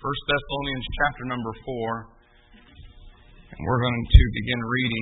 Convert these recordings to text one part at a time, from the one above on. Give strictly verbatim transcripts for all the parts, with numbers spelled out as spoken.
First Thessalonians chapter number four. And we're going to begin reading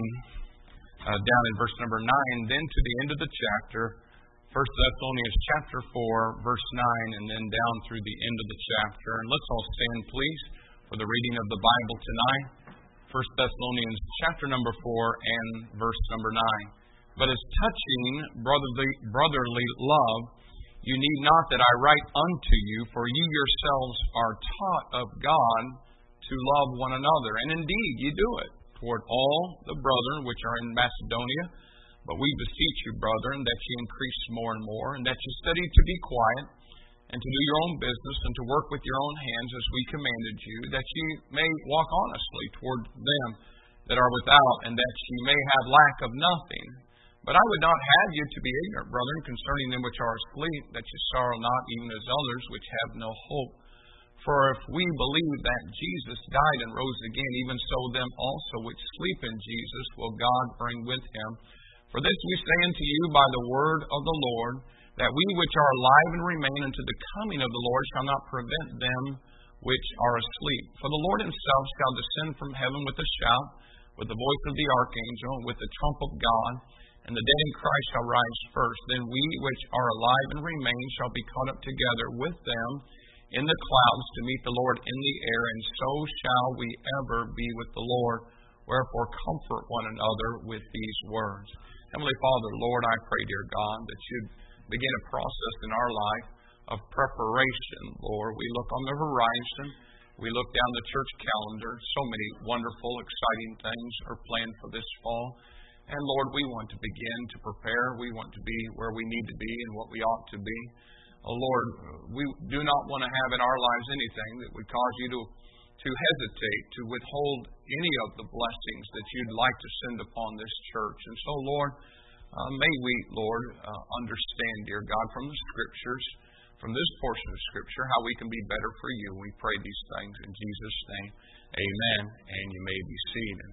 uh, down in verse number nine, then to the end of the chapter. First Thessalonians chapter four, verse nine, and then down through the end of the chapter. And let's all stand, please, for the reading of the Bible tonight. First Thessalonians chapter number four and verse number nine. But as touching brotherly, brotherly love, you need not that I write unto you, for you yourselves are taught of God to love one another. And indeed, you do it toward all the brethren which are in Macedonia. But we beseech you, brethren, that ye increase more and more, and that ye study to be quiet, and to do your own business, and to work with your own hands as we commanded you, that ye may walk honestly toward them that are without, and that ye may have lack of nothing. But I would not have you to be ignorant, brethren, concerning them which are asleep, that ye sorrow not, even as others which have no hope. For if we believe that Jesus died and rose again, even so them also which sleep in Jesus will God bring with him. For this we say unto you by the word of the Lord, that we which are alive and remain unto the coming of the Lord shall not prevent them which are asleep. For the Lord himself shall descend from heaven with a shout, with the voice of the archangel, with the trump of God, and the dead in Christ shall rise first. Then we which are alive and remain shall be caught up together with them in the clouds to meet the Lord in the air, and so shall we ever be with the Lord. Wherefore comfort one another with these words. Heavenly Father, Lord, I pray, dear God, that you'd begin a process in our life of preparation, Lord. We look on the horizon. We look down the church calendar. So many wonderful, exciting things are planned for this fall. And Lord, we want to begin to prepare. We want to be where we need to be and what we ought to be. Oh Lord, we do not want to have in our lives anything that would cause you to, to hesitate, to withhold any of the blessings that you'd like to send upon this church. And so, Lord, uh, may we, Lord, uh, understand, dear God, from the Scriptures, from this portion of Scripture, how we can be better for you. We pray these things in Jesus' name. Amen. And you may be seated.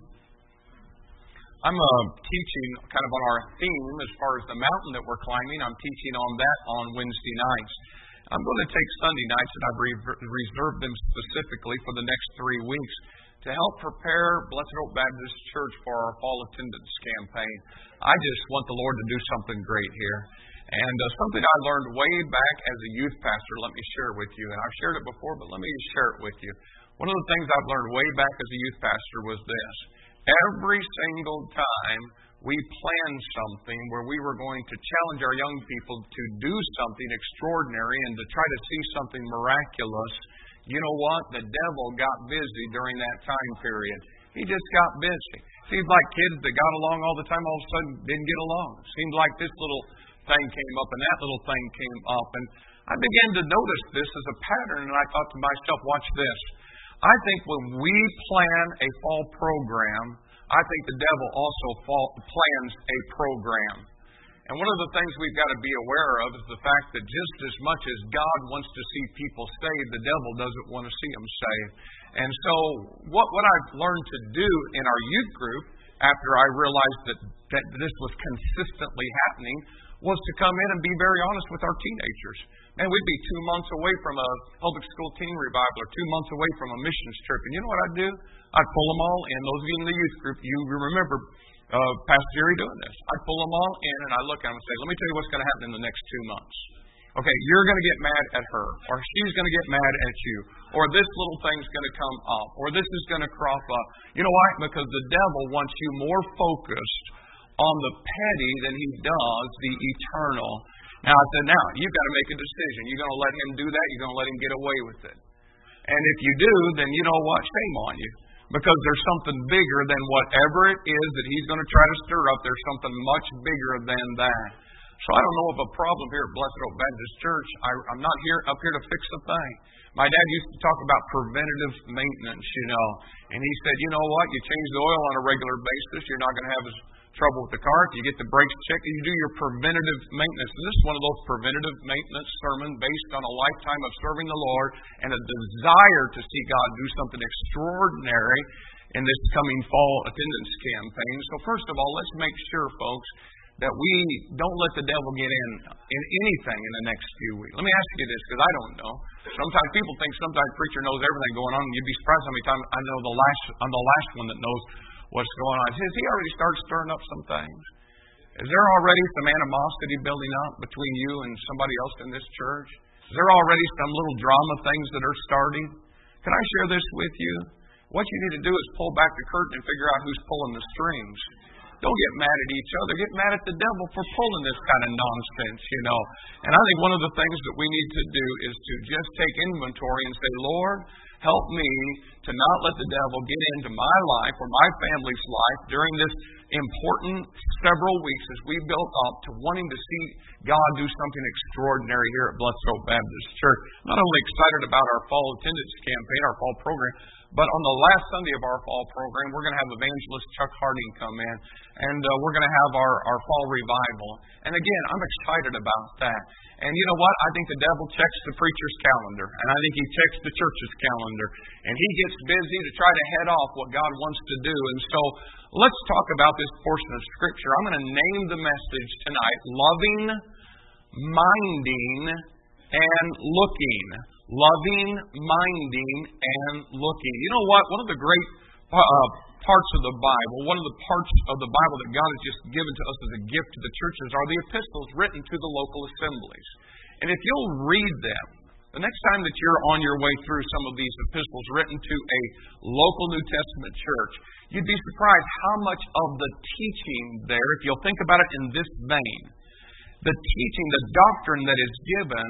I'm uh, teaching kind of on our theme as far as the mountain that we're climbing. I'm teaching on that on Wednesday nights. I'm going to take Sunday nights, and I've re- reserved them specifically for the next three weeks to help prepare Blessed Hope Baptist Church for our fall attendance campaign. I just want the Lord to do something great here. And uh, something I learned way back as a youth pastor, let me share with you. And I've shared it before, but let me share it with you. One of the things I've learned way back as a youth pastor was this. Every single time we planned something where we were going to challenge our young people to do something extraordinary and to try to see something miraculous, you know what? The devil got busy during that time period. He just got busy. Seems like kids that got along all the time all of a sudden didn't get along. Seemed like this little thing came up and that little thing came up. And I began to notice this as a pattern, and I thought to myself, watch this. I think when we plan a fall program, I think the devil also fall, plans a program. And one of the things we've got to be aware of is the fact that just as much as God wants to see people saved, the devil doesn't want to see them saved. And so what, what I've learned to do in our youth group, after I realized that, that this was consistently happening, was to come in and be very honest with our teenagers. Man, we'd be two months away from a public school teen revival or two months away from a missions trip. And you know what I'd do? I'd pull them all in. Those of you in the youth group, you remember uh, Pastor Jerry doing this. I'd pull them all in and I'd look at them and say, let me tell you what's going to happen in the next two months. Okay, you're going to get mad at her, or she's going to get mad at you, or this little thing's going to come up, or this is going to crop up. You know why? Because the devil wants you more focused on the petty than he does the eternal. Now, I said, now, you've got to make a decision. You're going to let him do that? You're going to let him get away with it? And if you do, then you know what? Shame on you. Because there's something bigger than whatever it is that he's going to try to stir up. There's something much bigger than that. So I don't know of a problem here at Blessed Hope Baptist Church. I, I'm not here up here to fix a thing. My dad used to talk about preventative maintenance, you know. And he said, you know what? You change the oil on a regular basis. You're not going to have as trouble with the car. You get the brakes checked. You do your preventative maintenance. And this is one of those preventative maintenance sermons based on a lifetime of serving the Lord and a desire to see God do something extraordinary in this coming fall attendance campaign. So first of all, let's make sure, folks, that we don't let the devil get in in anything in the next few weeks. Let me ask you this, because I don't know. Sometimes people think sometimes preacher knows everything going on, and you'd be surprised how many times I know the last I'm the last one that knows what's going on. Has he already started stirring up some things? Is there already some animosity building up between you and somebody else in this church? Is there already some little drama things that are starting? Can I share this with you? What you need to do is pull back the curtain and figure out who's pulling the strings. Don't get mad at each other. Get mad at the devil for pulling this kind of nonsense, you know. And I think one of the things that we need to do is to just take inventory and say, Lord, help me to not let the devil get into my life or my family's life during this important several weeks as we build up to wanting to see God do something extraordinary here at Blessed Hope Baptist Church. Not only excited about our fall attendance campaign, our fall program, but on the last Sunday of our fall program, we're going to have evangelist Chuck Harding come in, and uh, we're going to have our, our fall revival. And again, I'm excited about that. And you know what? I think the devil checks the preacher's calendar, and I think he checks the church's calendar, and he gets busy to try to head off what God wants to do. And so let's talk about this portion of Scripture. I'm going to name the message tonight, Loving, Minding, and Looking. Loving, minding, and looking. You know what? One of the great uh, parts of the Bible, one of the parts of the Bible that God has just given to us as a gift to the churches are the epistles written to the local assemblies. And if you'll read them, the next time that you're on your way through some of these epistles written to a local New Testament church, you'd be surprised how much of the teaching there, if you'll think about it in this vein, the teaching, the doctrine that is given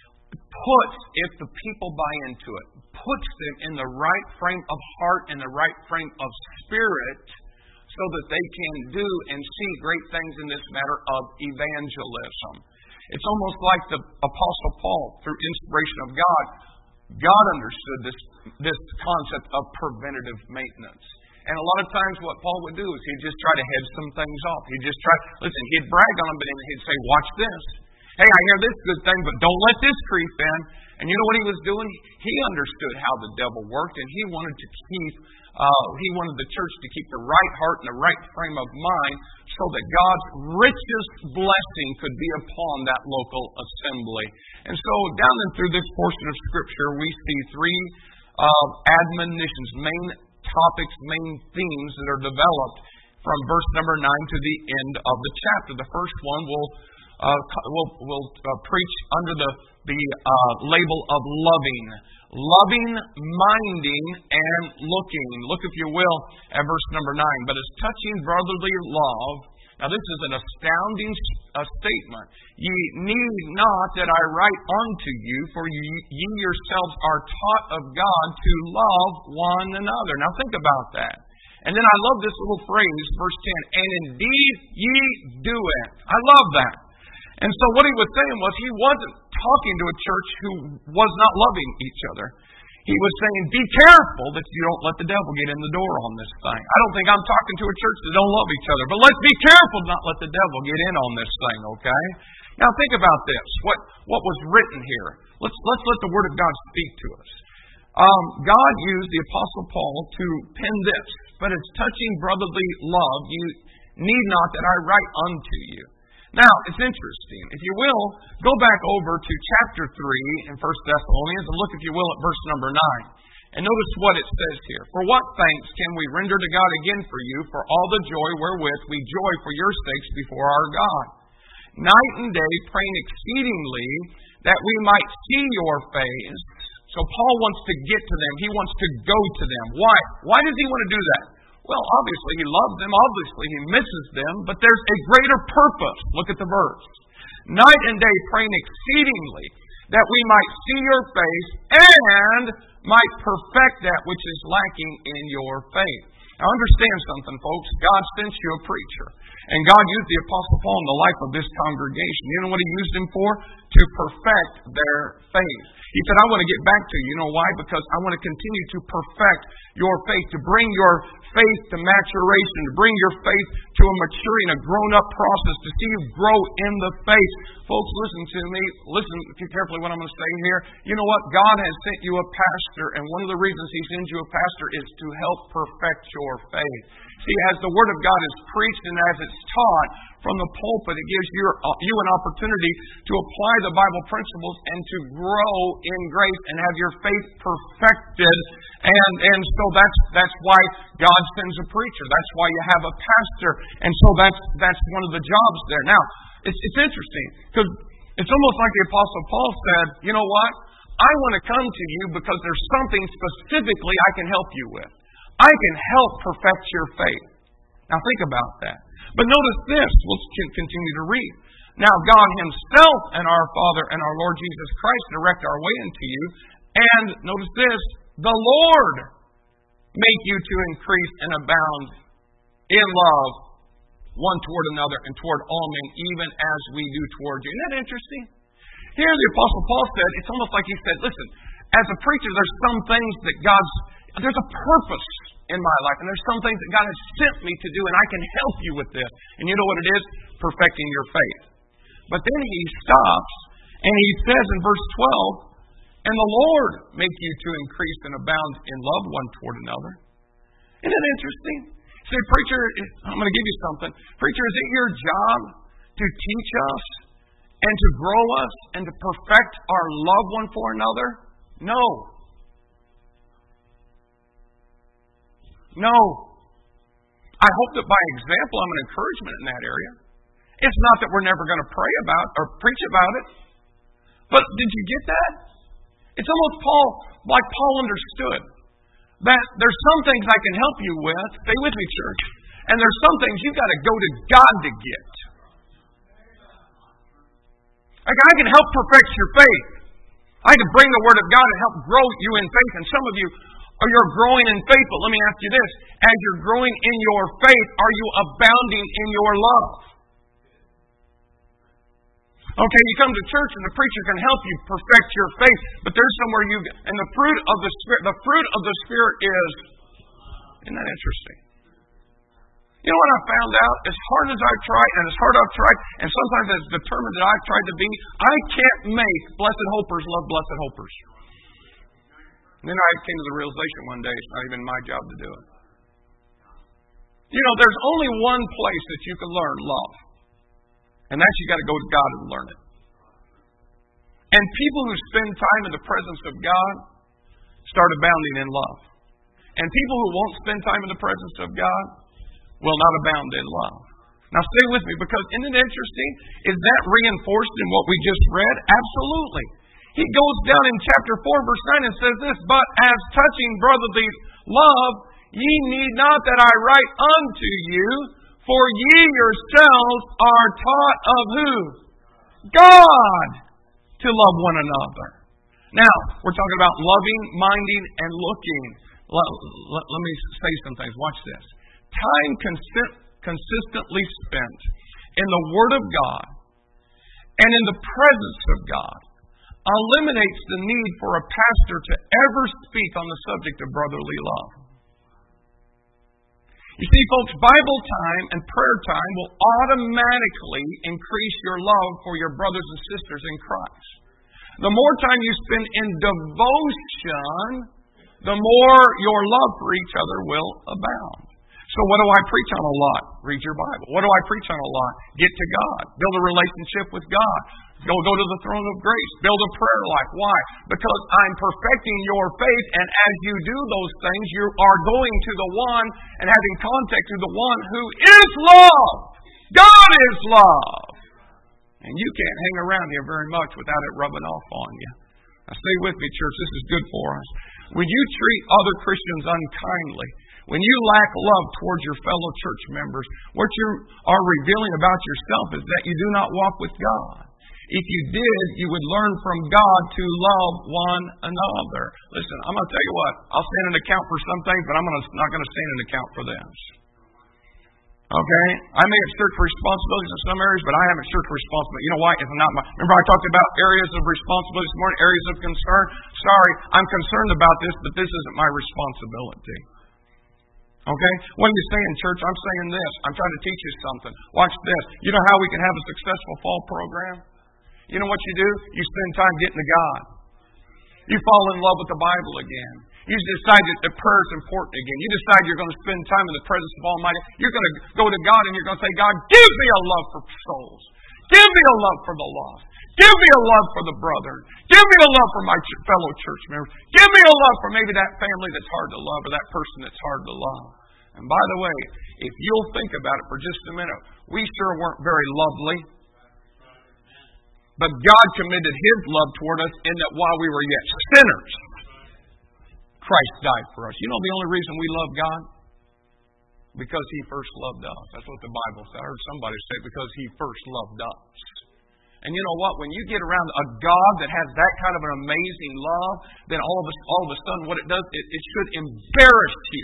puts, if the people buy into it, puts them in the right frame of heart and the right frame of spirit so that they can do and see great things in this matter of evangelism. It's almost like the Apostle Paul, through inspiration of God, God understood this, this concept of preventative maintenance. And a lot of times what Paul would do is he'd just try to head some things off. He'd just try, listen, he'd brag on them, but then he'd say, watch this. Hey, I hear this good thing, but don't let this creep in. And you know what he was doing? He understood how the devil worked, and he wanted to keep, uh, he wanted the church to keep the right heart and the right frame of mind so that God's richest blessing could be upon that local assembly. And so down and through this portion of Scripture, we see three uh, admonitions, main topics, main themes that are developed from verse number nine to the end of the chapter. The first one will Uh, we'll we'll uh, preach under the the uh, label of loving, loving, minding, and looking. Look, if you will, at verse number nine. But as touching brotherly love, now this is an astounding uh, statement. Ye need not that I write unto you, for ye, ye yourselves are taught of God to love one another. Now think about that. And then I love this little phrase, verse ten. And indeed ye do it. I love that. And so what he was saying was he wasn't talking to a church who was not loving each other. He was saying, be careful that you don't let the devil get in the door on this thing. I don't think I'm talking to a church that don't love each other, but let's be careful to not let the devil get in on this thing, okay? Now think about this. What what was written here? Let's let's let the Word of God speak to us. Um, God used the Apostle Paul to pen this, but as touching brotherly love, you need not that I write unto you. Now, it's interesting. If you will, go back over to chapter three in First Thessalonians and look, if you will, at verse number nine. And notice what it says here. For what thanks can we render to God again for you, for all the joy wherewith we joy for your sakes before our God? Night and day praying exceedingly that we might see your face. So Paul wants to get to them. He wants to go to them. Why? Why does he want to do that? Well, obviously he loves them. Obviously he misses them. But there's a greater purpose. Look at the verse. Night and day praying exceedingly that we might see your face and might perfect that which is lacking in your faith. Now understand something, folks. God sent you a preacher. And God used the Apostle Paul in the life of this congregation. You know what He used him for? To perfect their faith. He said, I want to get back to you. You know why? Because I want to continue to perfect your faith, to bring your faith to maturation, to bring your faith to a maturing, a grown-up process, to see you grow in the faith. Folks, listen to me. Listen carefully what I'm going to say here. You know what? God has sent you a pastor, and one of the reasons He sends you a pastor is to help perfect your faith. See, as the Word of God is preached and as it's taught from the pulpit, it gives you, you an opportunity to apply the Bible principles and to grow in grace and have your faith perfected. And and so that's that's why God sends a preacher. That's why you have a pastor. And so that's that's one of the jobs there. Now, it's it's interesting because it's almost like the Apostle Paul said, you know what? I want to come to you because there's something specifically I can help you with. I can help perfect your faith. Now think about that. But notice this. We'll continue to read. Now God Himself and our Father and our Lord Jesus Christ direct our way into you. And notice this. The Lord make you to increase and abound in love one toward another and toward all men, even as we do toward you. Isn't that interesting? Here the Apostle Paul said, it's almost like he said, listen, as a preacher, there's some things that God's, there's a purpose in my life, and there's some things that God has sent me to do, and I can help you with this. And you know what it is? Perfecting your faith. But then he stops, and he says in verse twelve, and the Lord make you to increase and abound in love one toward another. Isn't that interesting? Say, preacher, I'm going to give you something. Preacher, is it your job to teach us and to grow us and to perfect our love one for another? No. No. I hope that by example I'm an encouragement in that area. It's not that we're never going to pray about or preach about it. But did you get that? It's almost Paul, like Paul understood that there's some things I can help you with. Stay with me, church. And there's some things you've got to go to God to get. Like I can help perfect your faith. I can bring the Word of God and help grow you in faith. And some of you, or you're growing in faith, but let me ask you this. As you're growing in your faith, are you abounding in your love? Okay, you come to church and the preacher can help you perfect your faith, but there's somewhere you and the fruit of the Spirit, the fruit of the Spirit is, isn't that interesting? You know what I found out? As hard as I've tried, and as hard as I've tried, and sometimes as determined that I've tried to be, I can't make blessed hopers love blessed hopers. And then I came to the realization one day, it's not even my job to do it. You know, there's only one place that you can learn love. And that's you got to go to God and learn it. And people who spend time in the presence of God start abounding in love. And people who won't spend time in the presence of God will not abound in love. Now stay with me, because isn't it interesting? Is that reinforced in what we just read? Absolutely. He goes down in chapter four, verse nine, and says this, but as touching brotherly love, ye need not that I write unto you, for ye yourselves are taught of who? God, to love one another. Now, we're talking about loving, minding, and looking. Let, let, let me say some things. Watch this. Time consist, consistently spent in the Word of God and in the presence of God eliminates the need for a pastor to ever speak on the subject of brotherly love. You see, folks, Bible time and prayer time will automatically increase your love for your brothers and sisters in Christ. The more time you spend in devotion, the more your love for each other will abound. So what do I preach on a lot? Read your Bible. What do I preach on a lot? Get to God. Build a relationship with God. Go, go to the throne of grace. Build a prayer life. Why? Because I'm perfecting your faith, and as you do those things, you are going to the one and having contact to the one who is love. God is love. And you can't hang around here very much without it rubbing off on you. Now stay with me, church. This is good for us. When you treat other Christians unkindly, when you lack love towards your fellow church members, what you are revealing about yourself is that you do not walk with God. If you did, you would learn from God to love one another. Listen, I'm going to tell you what. I'll stand an account for some things, but I'm not going to stand an account for this. Okay? I may have shirked responsibilities in some areas, but I haven't shirked responsibility. You know why? It's not my... Remember I talked about areas of responsibility this morning, areas of concern? Sorry, I'm concerned about this, but this isn't my responsibility. Okay? What are you saying, church? I'm saying this. I'm trying to teach you something. Watch this. You know how we can have a successful fall program? You know what you do? You spend time getting to God. You fall in love with the Bible again. You decide that prayer is important again. You decide you're going to spend time in the presence of Almighty. You're going to go to God and you're going to say, God, give me a love for souls. Give me a love for the lost. Give me a love for the brother. Give me a love for my ch- fellow church members. Give me a love for maybe that family that's hard to love or that person that's hard to love. And by the way, if you'll think about it for just a minute, we sure weren't very lovely. But God commended His love toward us in that while we were yet sinners, Christ died for us. You know the only reason we love God? Because He first loved us. That's what the Bible said. I heard somebody say, because He first loved us. And you know what? When you get around a God that has that kind of an amazing love, then all of a, all of a sudden what it does, it, it should embarrass you.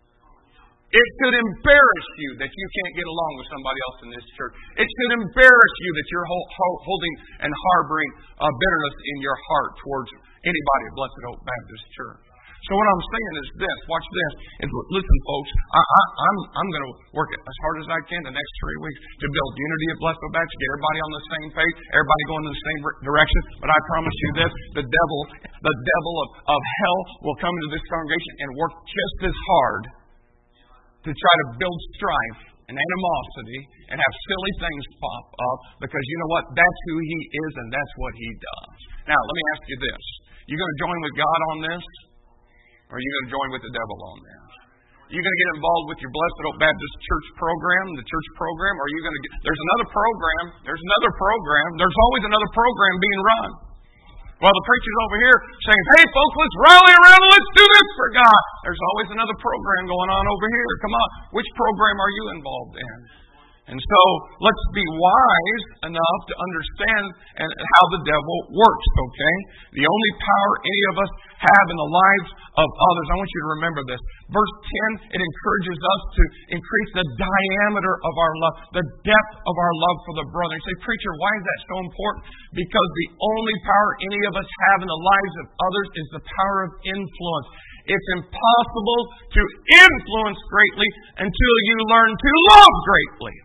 It should embarrass you that you can't get along with somebody else in this church. It should embarrass you that you're holding and harboring uh, bitterness in your heart towards anybody at Blessed Hope Baptist Church. So what I'm saying is this. Watch this. Is, listen, folks. I, I, I'm I'm going to work it as hard as I can the next three weeks to build unity at Blessed Hope Baptist, get everybody on the same page, everybody going in the same direction. But I promise you this: the devil, the devil of, of hell, will come into this congregation and work just as hard to try to build strife and animosity and have silly things pop up, because you know what? That's who he is and that's what he does. Now, let me ask you this. You going to join with God on this? Or are you going to join with the devil on this? Are you going to get involved with your Blessed Hope Baptist Church program, the church program? Or are you going to get... There's another program. There's another program. There's always another program being run. While the preacher's over here saying, hey, folks, let's rally around and let's do this for God. There's always another program going on over here. Come on. Which program are you involved in? And so let's be wise enough to understand and how the devil works, okay? The only power any of us have in the lives of others, I want you to remember this. Verse ten, it encourages us to increase the diameter of our love, the depth of our love for the brother. You say, preacher, why is that so important? Because the only power any of us have in the lives of others is the power of influence. It's impossible to influence greatly until you learn to love greatly.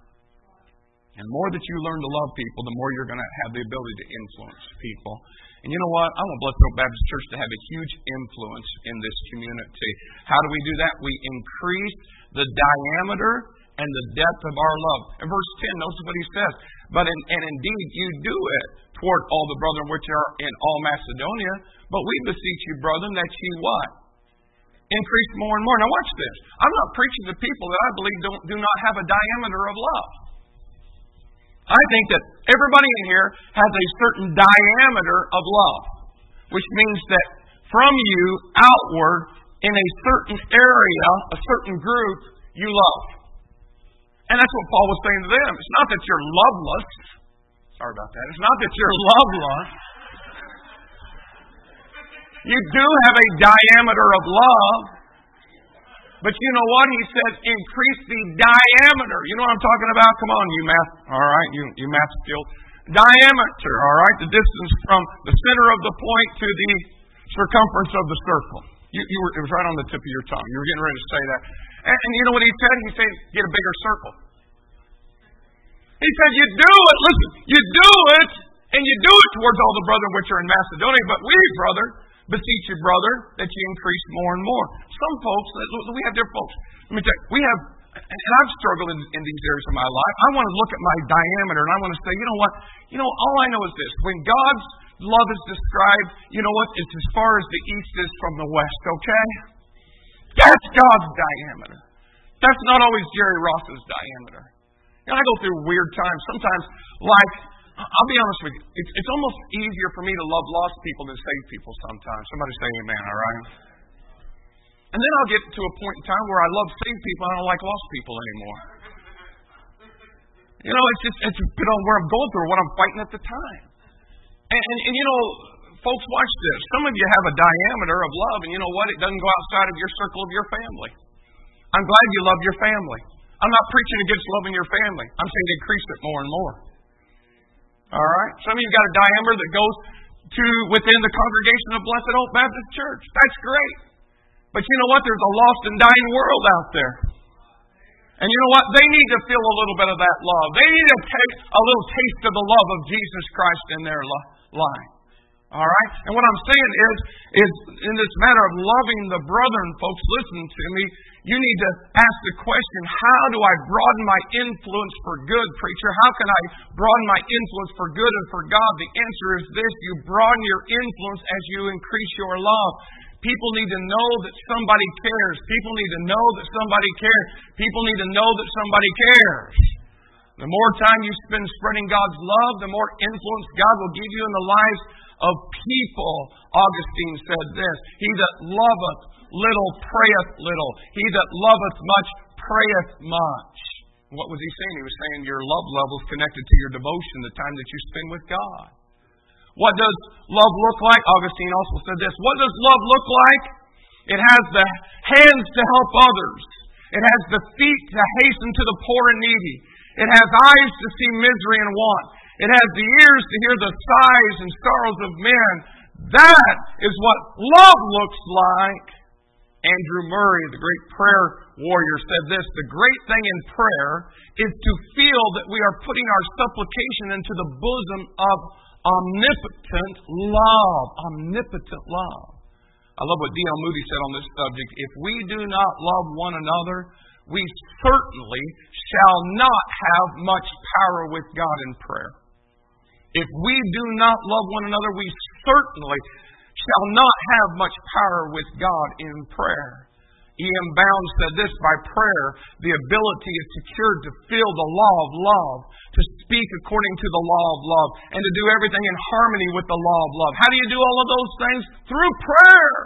And the more that you learn to love people, the more you're going to have the ability to influence people. And you know what? I want Blessed Hope Baptist Church to have a huge influence in this community. How do we do that? We increase the diameter and the depth of our love. In verse ten, notice what he says. But in, and indeed, you do it toward all the brethren which are in all Macedonia. But we beseech you, brethren, that ye what? Increase more and more. Now watch this. I'm not preaching to people that I believe don't, do not have a diameter of love. I think that everybody in here has a certain diameter of love, which means that from you outward in a certain area, a certain group, you love. And that's what Paul was saying to them. It's not that you're loveless. Sorry about that. It's not that you're loveless. You do have a diameter of love. But you know what? He says, increase the diameter. You know what I'm talking about? Come on, you math. All right, you, you math skills. Diameter, all right? The distance from the center of the point to the circumference of the circle. You, you were, it was right on the tip of your tongue. You were getting ready to say that. And, and you know what he said? He said, get a bigger circle. He said, you do it. Listen, you do it, and you do it towards all the brethren which are in Macedonia. But we, brother, beseech you, brother, that you increase more and more. Some folks, we have different folks. Let me tell you, we have, and I've struggled in, in these areas of my life. I want to look at my diameter, and I want to say, you know what? You know, all I know is this. When God's love is described, you know what? It's as far as the east is from the west, okay? That's God's diameter. That's not always Jerry Ross's diameter. You know, I go through weird times. Sometimes, like, I'll be honest with you, it's, it's almost easier for me to love lost people than save people sometimes. Somebody say amen, all right? And then I'll get to a point in time where I love saved people and I don't like lost people anymore. You know, it's just it's a bit on where I'm going through, what I'm fighting at the time. And, and, and you know, folks, watch this. Some of you have a diameter of love, and you know what? It doesn't go outside of your circle of your family. I'm glad you love your family. I'm not preaching against loving your family. I'm saying increase it more and more. All right? Some of you got a diameter that goes to within the congregation of Blessed Hope Baptist Church. That's great. But you know what? There's a lost and dying world out there. And you know what? They need to feel a little bit of that love. They need to take a little taste of the love of Jesus Christ in their life. All right? And what I'm saying is, is in this matter of loving the brethren, folks, listen to me. You need to ask the question, how do I broaden my influence for good, preacher? How can I broaden my influence for good and for God? The answer is this: you broaden your influence as you increase your love. People need to know that somebody cares. People need to know that somebody cares. People need to know that somebody cares. The more time you spend spreading God's love, the more influence God will give you in the lives of people. Augustine said this: he that loveth little prayeth little. He that loveth much prayeth much. What was he saying? He was saying your love level is connected to your devotion, the time that you spend with God. What does love look like? Augustine also said this: what does love look like? It has the hands to help others. It has the feet to hasten to the poor and needy. It has eyes to see misery and want. It has the ears to hear the sighs and sorrows of men. That is what love looks like. Andrew Murray, the great prayer warrior, said this: the great thing in prayer is to feel that we are putting our supplication into the bosom of omnipotent love. Omnipotent love. I love what D L Moody said on this subject. If we do not love one another, we certainly shall not have much power with God in prayer. If we do not love one another, we certainly shall not have much power with God in prayer. E M Bounds said this: by prayer, the ability is secured to feel the law of love, to speak according to the law of love, and to do everything in harmony with the law of love. How do you do all of those things? Through prayer.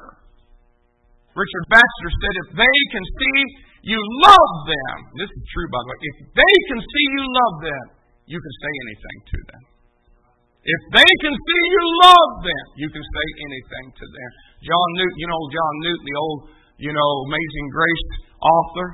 Richard Baxter said, if they can see you love them, this is true by the way, if they can see you love them, you can say anything to them. If they can see you love them, you can say anything to them. John Newton, you know John Newton, the old, you know, Amazing Grace author.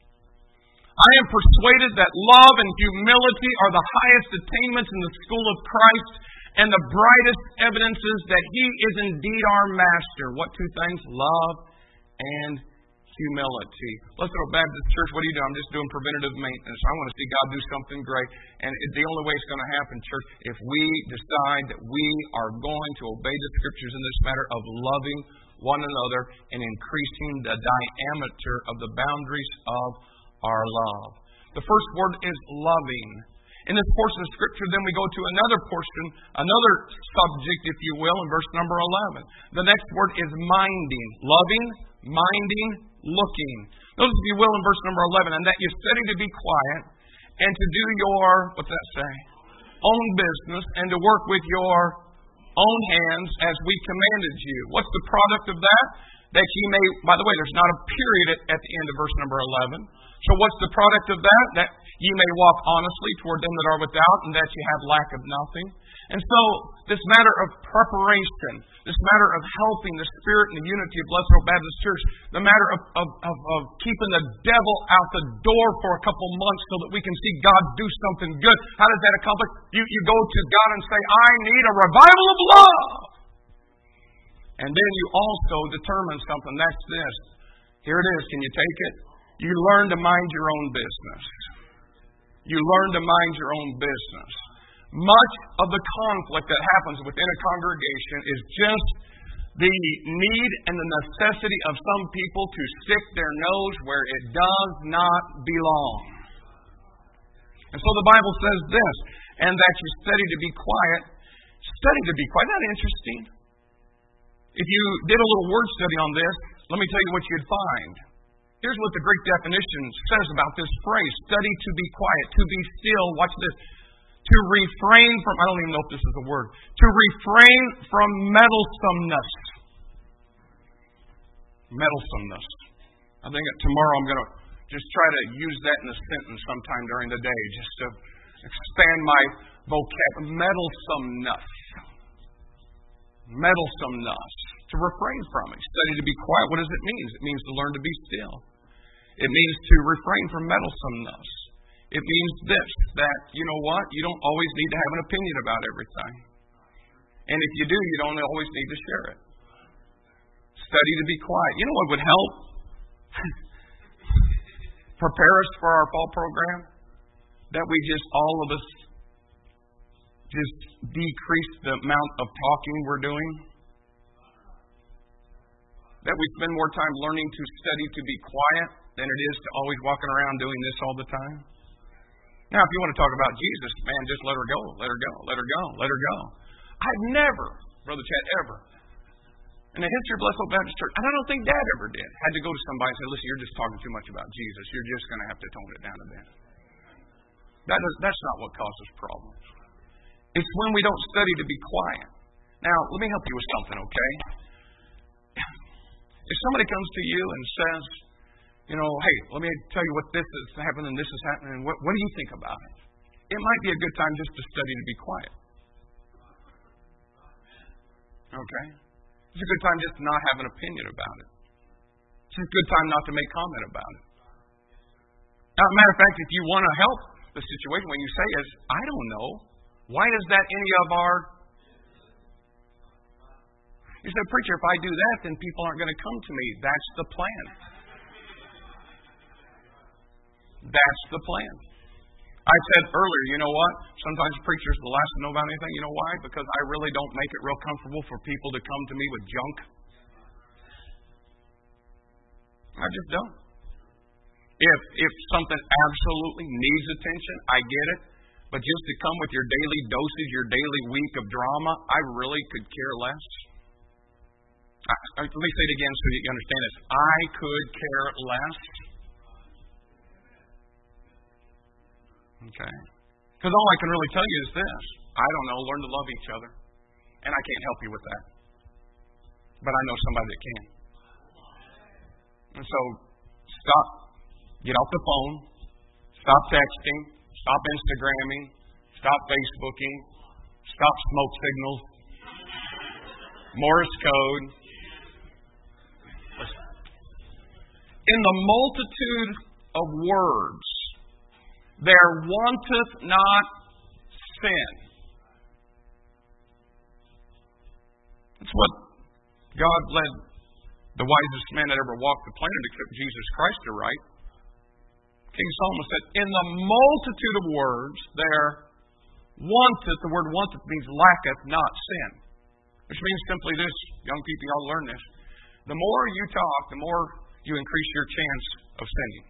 I am persuaded that love and humility are the highest attainments in the school of Christ and the brightest evidences that He is indeed our Master. What two things? Love and humility. Blessed Hope Baptist Church, what do you do? I'm just doing preventative maintenance. I want to see God do something great. And the only way it's going to happen, church, if we decide that we are going to obey the Scriptures in this matter of loving one another and increasing the diameter of the boundaries of our love. The first word is loving. In this portion of Scripture, then we go to another portion, another subject, if you will, in verse number eleven. The next word is minding. Loving, minding, looking. Notice, if you will, in verse number eleven, and that you study to be quiet and to do your, what's that say? Own business, and to work with your own hands as we commanded you. What's the product of that? That ye may, by the way, there's not a period at, at the end of verse number eleven. So what's the product of that? That ye may walk honestly toward them that are without, and that ye have lack of nothing. And so, this matter of preparation, this matter of helping the Spirit and the unity of Blessed Hope Baptist Church, the matter of, of, of, of keeping the devil out the door for a couple months so that we can see God do something good. How does that accomplish? You, you go to God and say, I need a revival of love. And then you also determine something. That's this. Here it is. Can you take it? You learn to mind your own business. You learn to mind your own business. Much of the conflict that happens within a congregation is just the need and the necessity of some people to stick their nose where it does not belong. And so the Bible says this, and that you study to be quiet. Study to be quiet. Isn't that interesting? If you did a little word study on this, let me tell you what you'd find. Here's what the Greek definition says about this phrase: study to be quiet, to be still. Watch this. To refrain from, I don't even know if this is a word, to refrain from meddlesomeness. Meddlesomeness. I think that tomorrow I'm going to just try to use that in a sentence sometime during the day, just to expand my vocabulary. Meddlesomeness. Meddlesomeness. To refrain from it. Study to be quiet. What does it mean? It means to learn to be still. It means to refrain from meddlesomeness. It means this, that, you know what, you don't always need to have an opinion about everything. And if you do, you don't always need to share it. Study to be quiet. You know what would help? Prepare us for our fall program? That we just, all of us, just decrease the amount of talking we're doing. That we spend more time learning to study to be quiet than it is to always walking around doing this all the time. Now, if you want to talk about Jesus, man, just let her go, let her go, let her go, let her go. I've never, Brother Chad, ever, in the history of Blessed Hope Baptist Church, and I don't think Dad ever did, had to go to somebody and say, listen, you're just talking too much about Jesus. You're just going to have to tone it down a bit. That is, that's not what causes problems. It's when we don't study to be quiet. Now, let me help you with something, okay? If somebody comes to you and says, you know, hey, let me tell you what this is happening and this is happening, what, what do you think about it? It might be a good time just to study to be quiet. Okay? It's a good time just to not have an opinion about it. It's a good time not to make comment about it. Now, as a matter of fact, if you want to help the situation, what you say is, I don't know. Why is that any of our... You said, preacher, if I do that, then people aren't going to come to me. That's the plan. That's the plan. I said earlier, you know what? Sometimes preachers are the last to know about anything. You know why? Because I really don't make it real comfortable for people to come to me with junk. I just don't. If if something absolutely needs attention, I get it. But just to come with your daily dosage, your daily week of drama, I really could care less. I, let me say it again so you can understand this. I could care less. Okay? Because all I can really tell you is this. I don't know. Learn to love each other. And I can't help you with that. But I know somebody that can. And so, stop. Get off the phone. Stop texting. Stop Instagramming. Stop Facebooking. Stop smoke signals. Morse code. Listen. In the multitude of words, there wanteth not sin. That's what God led the wisest man that ever walked the planet except Jesus Christ to write. King Solomon said, in the multitude of words, there wanteth, the word wanteth means lacketh not sin. Which means simply this, young people, y'all learn this. The more you talk, the more you increase your chance of sinning.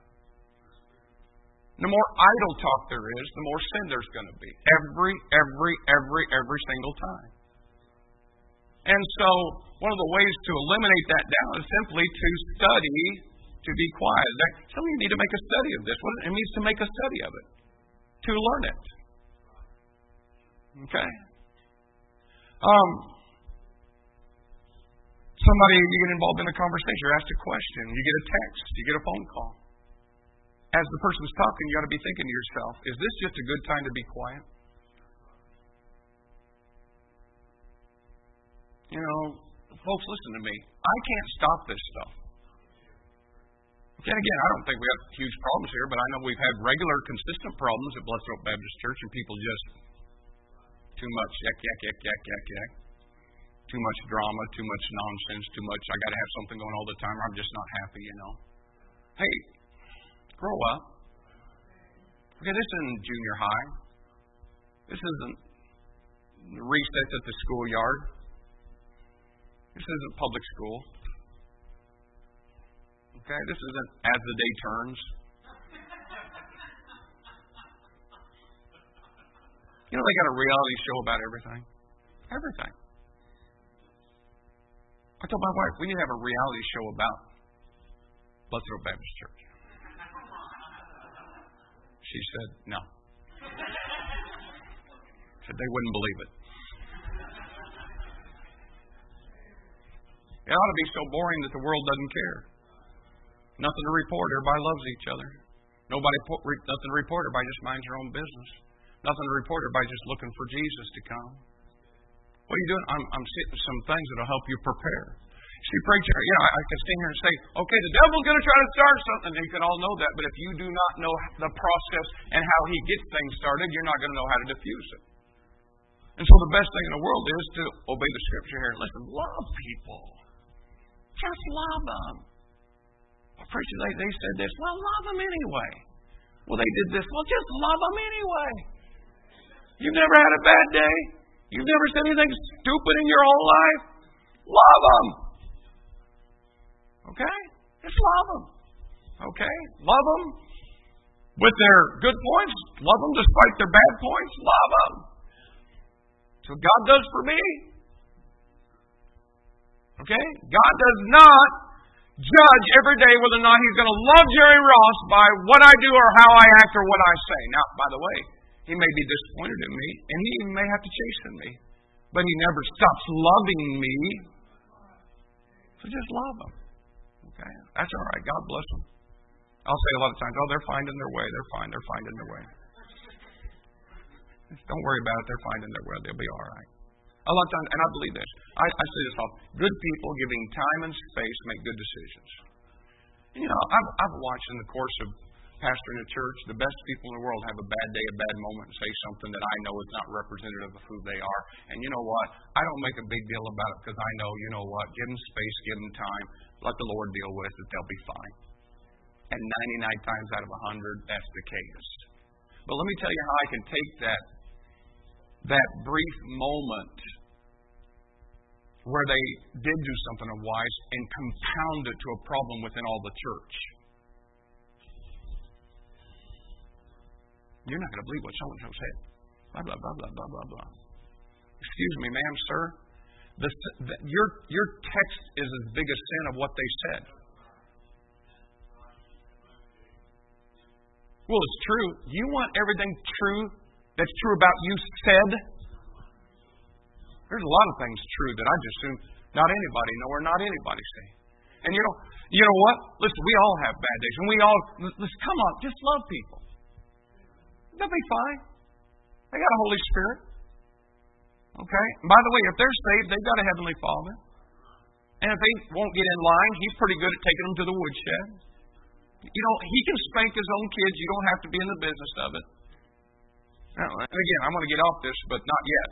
The more idle talk there is, the more sin there's going to be. Every, every, every, every single time. And so, one of the ways to eliminate that down is simply to study to be quiet. Some of you need to make a study of this. What it means to make a study of it. To learn it. Okay? Um, somebody, you get involved in a conversation, you're asked a question, you get a text, you get a phone call. As the person's talking, you ought to be thinking to yourself, is this just a good time to be quiet? You know, folks, listen to me. I can't stop this stuff. Okay, again, I don't think we have huge problems here, but I know we've had regular, consistent problems at Blessed Hope Baptist Church, and people just too much yak, yak, yak, yak, yak, yak. Too much drama, too much nonsense, too much, I got to have something going all the time, or I'm just not happy, you know. Hey, grow up. Okay, this isn't junior high. This isn't recess at the schoolyard. This isn't public school. Okay, this isn't as the day turns. You know, they got a reality show about everything. Everything. I told my wife, we need to have a reality show about Blessed Hope Baptist Church. She said, no. Said they wouldn't believe it. It ought to be so boring that the world doesn't care. Nothing to report. Everybody loves each other. Nobody, nothing to report. Everybody just minds their own business. Nothing to report. Everybody just looking for Jesus to come. What are you doing? I'm, I'm seeing some things that will help you prepare. See, preacher, you know, I, I can stand here and say, okay, the devil's going to try to start something. And you can all know that. But if you do not know the process and how he gets things started, you're not going to know how to diffuse it. And so the best thing in the world is to obey the Scripture here and listen. Love people. Just love them. Well, preacher, they, they said this. Well, love them anyway. Well, they did this. Well, just love them anyway. You've never had a bad day. You've never said anything stupid in your whole life. Love them. Okay? Just love them. Okay? Love them with their good points. Love them despite their bad points. Love them. That's what God does for me. Okay? God does not judge every day whether or not He's going to love Jerry Ross by what I do or how I act or what I say. Now, by the way, He may be disappointed in me, and He may have to chasten me. But He never stops loving me. So just love Him. Okay? That's all right. God bless them. I'll say a lot of times, oh, they're finding their way. They're fine. They're finding their way. Don't worry about it. They're finding their way. They'll be all right. A lot of times, and I believe this. I, I say this often. Good people giving time and space make good decisions. And, you know, I've, I've watched in the course of pastoring a church, the best people in the world have a bad day, a bad moment, and say something that I know is not representative of who they are. And you know what? I don't make a big deal about it because I know, you know what? Give them space, give them time. Let the Lord deal with it. They'll be fine. And ninety-nine times out of one hundred, that's the case. But let me tell you how I can take that, that brief moment where they did do something unwise and compound it to a problem within all the church. You're not going to believe what so-and-so said. Blah, blah, blah, blah, blah, blah, blah. Excuse me, ma'am, sir. The, the, your, your text is as big a sin of what they said. Well, it's true. You want everything true that's true about you said? There's a lot of things true that I just assume not anybody know or not anybody say. And you know, you know what? Listen, we all have bad days. And we all, listen, come on, just love people. They'll be fine. They got a Holy Spirit. Okay? And by the way, if they're saved, they've got a Heavenly Father. And if they won't get in line, He's pretty good at taking them to the woodshed. You know, He can spank His own kids. You don't have to be in the business of it. Now, and again, I'm going to get off this, but not yet.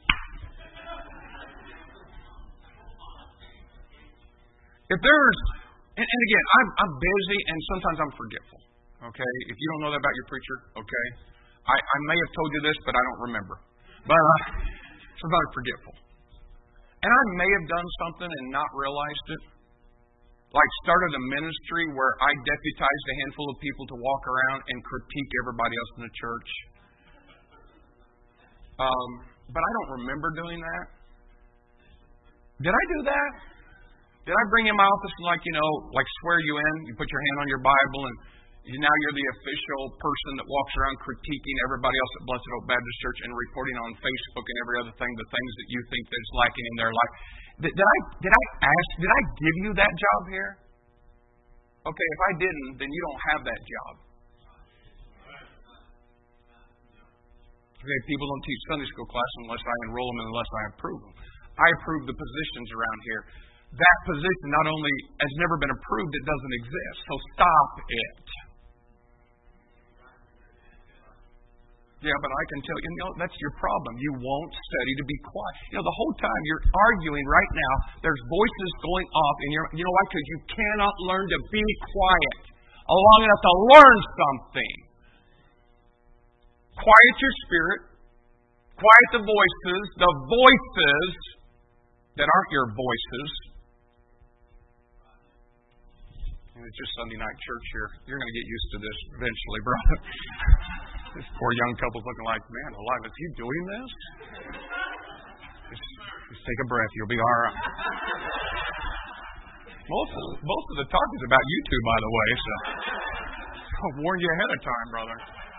If there's, and, and again, I'm, I'm busy and sometimes I'm forgetful. Okay? If you don't know that about your preacher, okay? I, I may have told you this, but I don't remember. But uh, sometimes I'm forgetful. And I may have done something and not realized it. Like started a ministry where I deputized a handful of people to walk around and critique everybody else in the church. Um, but I don't remember doing that. Did I do that? Did I bring in my office and like, you know, like swear you in? You put your hand on your Bible and you, now you're the official person that walks around critiquing everybody else at Blessed Hope Baptist Church and reporting on Facebook and every other thing, the things that you think that's lacking in their life. Did, did I did I ask, did I give you that job here? Okay, if I didn't, then you don't have that job. Okay, people don't teach Sunday school class unless I enroll them and unless I approve them. I approve the positions around here. That position not only has never been approved, it doesn't exist. So stop it. Yeah, but I can tell you, you know, that's your problem. You won't study to be quiet. You know, the whole time you're arguing right now, there's voices going off in your, you know why? Because you cannot learn to be quiet long enough to learn something. Quiet your spirit. Quiet the voices. The voices that aren't your voices. And it's just Sunday night church here. You're going to get used to this eventually, brother. This poor young couple's looking like, man, alive, is he doing this? Just, just take a breath. You'll be all right. Most of, most of the talk is about you two, by the way, so I'll warn you ahead of time, brother.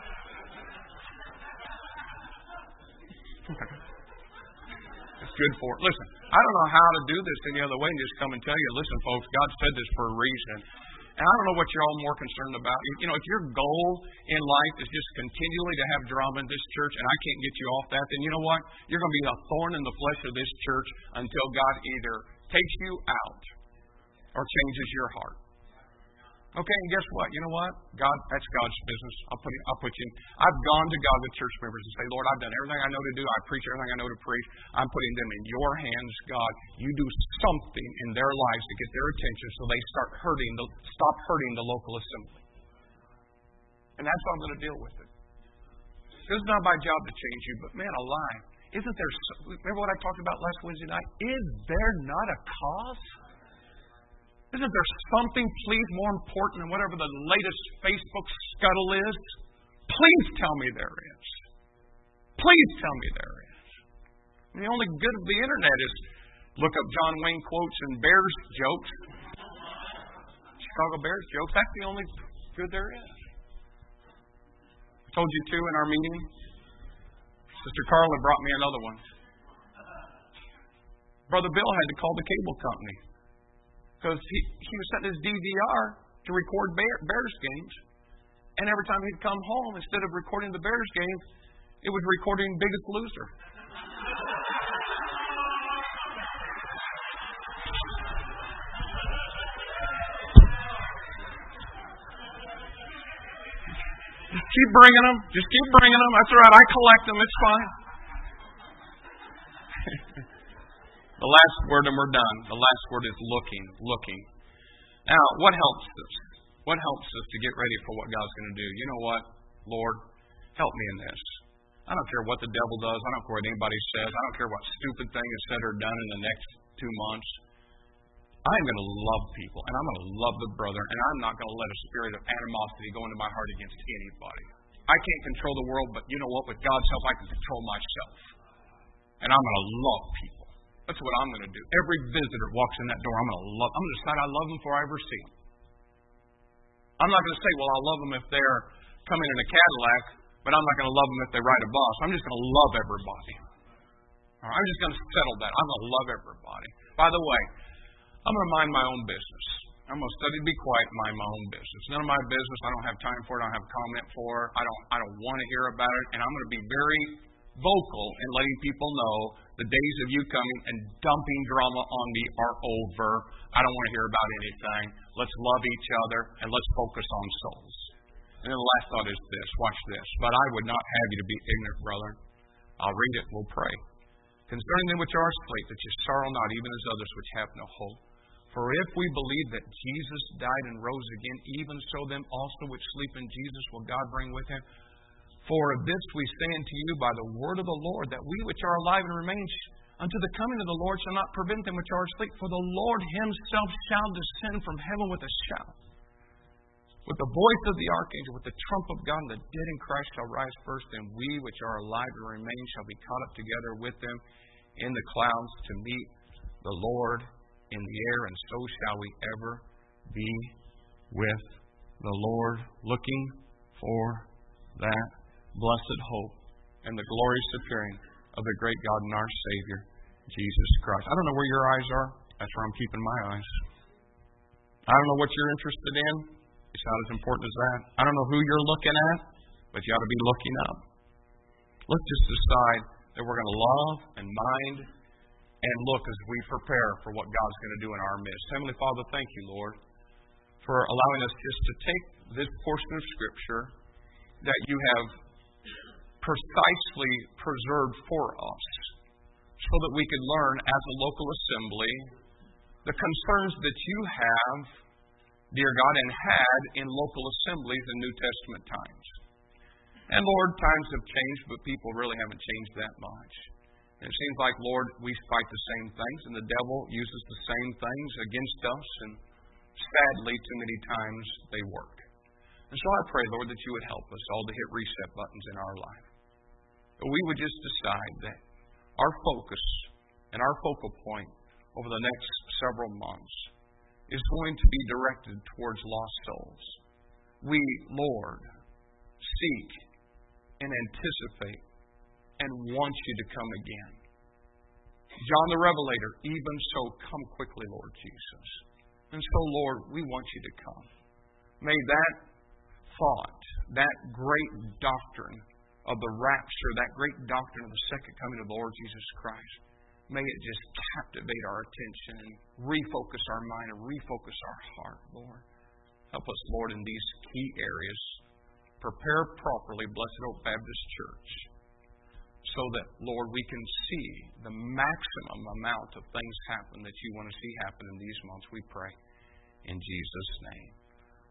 It's good for it. Listen, I don't know how to do this any other way than just come and tell you, listen, folks, God said this for a reason. And I don't know what you're all more concerned about. You know, if your goal in life is just continually to have drama in this church and I can't get you off that, then you know what? You're going to be a thorn in the flesh of this church until God either takes you out or changes your heart. Okay, and guess what? You know what? God, that's God's business. I'll put it, I'll put you in. I've gone to God with church members and say, Lord, I've done everything I know to do. I preach everything I know to preach. I'm putting them in your hands, God. You do something in their lives to get their attention so they start hurting, the, stop hurting the local assembly. And that's how I'm going to deal with it. It's not my job to change you, but man, alive. Isn't there, remember what I talked about last Wednesday night? Is there not a cause? Isn't there something, please, more important than whatever the latest Facebook scuttle is? Please tell me there is. Please tell me there is. And the only good of the internet is look up John Wayne quotes and Bears jokes. Chicago Bears jokes. That's the only good there is. I told you, too, in our meeting, Sister Carla brought me another one. Brother Bill had to call the cable company because he, he was setting his D V R to record Bear, Bears games. And every time he'd come home, instead of recording the Bears game, it was recording Biggest Loser. Just keep bringing them. Just keep bringing them. That's all right. I collect them. It's fine. The last word, and we're done. The last word is looking. Looking. Now, what helps us? What helps us to get ready for what God's going to do? You know what, Lord? Help me in this. I don't care what the devil does. I don't care what anybody says. I don't care what stupid thing is said or done in the next two months. I'm going to love people, and I'm going to love the brother, and I'm not going to let a spirit of animosity go into my heart against anybody. I can't control the world, but you know what? With God's help, I can control myself. And I'm going to love people. That's what I'm going to do. Every visitor walks in that door, I'm going to love. I'm going to decide I love them before I ever see them. I'm not going to say, well, I'll love them if they're coming in a Cadillac, but I'm not going to love them if they ride a bus. I'm just going to love everybody. All right, I'm just going to settle that. I'm going to love everybody. By the way, I'm going to mind my own business. I'm going to study to be quiet and mind my own business. None of my business. I don't have time for it. I don't have comment for it. I don't, I don't want to hear about it. And I'm going to be very vocal in letting people know the days of you coming and dumping drama on me are over. I don't want to hear about anything. Let's love each other and let's focus on souls. And then the last thought is this. Watch this. But I would not have you to be ignorant, brother. I'll read it. We'll pray. Concerning them which are asleep, that you sorrow not, even as others which have no hope. For if we believe that Jesus died and rose again, even so them also which sleep in Jesus will God bring with him. For this we say unto you by the word of the Lord, that we which are alive and remain unto the coming of the Lord shall not prevent them which are asleep. For the Lord himself shall descend from heaven with a shout, with the voice of the archangel, with the trump of God, and the dead in Christ shall rise first, and we which are alive and remain shall be caught up together with them in the clouds to meet the Lord in the air, and so shall we ever be with the Lord, looking for that blessed hope and the glorious appearing of the great God and our Savior, Jesus Christ. I don't know where your eyes are. That's where I'm keeping my eyes. I don't know what you're interested in. It's not as important as that. I don't know who you're looking at, but you ought to be looking up. Let's just decide that we're going to love and mind and look as we prepare for what God's going to do in our midst. Heavenly Father, thank you, Lord, for allowing us just to take this portion of Scripture that you have precisely preserved for us so that we could learn as a local assembly the concerns that you have, dear God, and had in local assemblies in New Testament times. And Lord, times have changed, but people really haven't changed that much. And it seems like, Lord, we fight the same things, and the devil uses the same things against us, and sadly, too many times they work. And so I pray, Lord, that you would help us all to hit reset buttons in our life. That we would just decide that our focus and our focal point over the next several months is going to be directed towards lost souls. We, Lord, seek and anticipate and want you to come again. John the Revelator, even so, come quickly, Lord Jesus. And so, Lord, we want you to come. May that thought, that great doctrine of the rapture, that great doctrine of the second coming of the Lord Jesus Christ, may it just captivate our attention and refocus our mind and refocus our heart, Lord. Help us, Lord, in these key areas. Prepare properly, Blessed Oak Baptist Church, so that, Lord, we can see the maximum amount of things happen that you want to see happen in these months. We pray in Jesus' name.